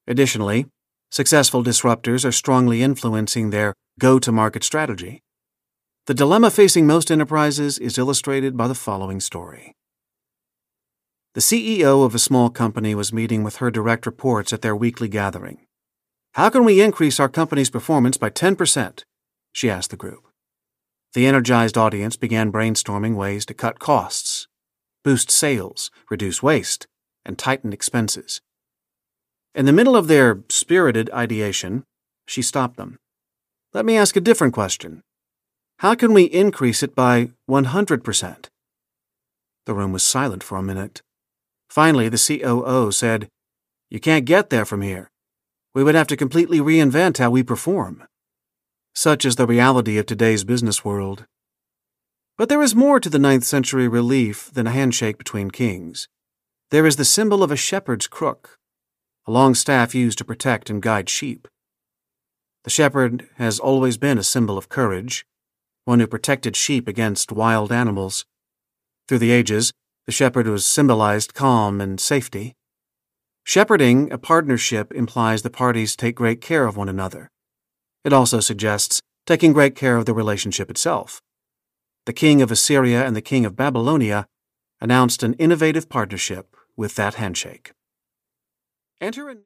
Additionally, successful disruptors are strongly influencing their go-to-market strategy. The dilemma facing most enterprises is illustrated by the following story. The CEO of a small company was meeting with her direct reports at their weekly gathering. "How can we increase our company's performance by 10%?" she asked the group. The energized audience began brainstorming ways to cut costs, boost sales, reduce waste, and tighten expenses. In the middle of their spirited ideation, she stopped them. "Let me ask a different question. How can we increase it by 100%? The room was silent for a minute. Finally, the COO said, "You can't get there from here. We would have to completely reinvent how we perform." Such is the reality of today's business world. But there is more to the 9th century relief than a handshake between kings. There is the symbol of a shepherd's crook, a long staff used to protect and guide sheep. The shepherd has always been a symbol of courage, one who protected sheep against wild animals. Through the ages, the shepherd was symbolized calm and safety. Shepherding a partnership implies the parties take great care of one another. It also suggests taking great care of the relationship itself. The king of Assyria and the king of Babylonia announced an innovative partnership with that handshake. Enter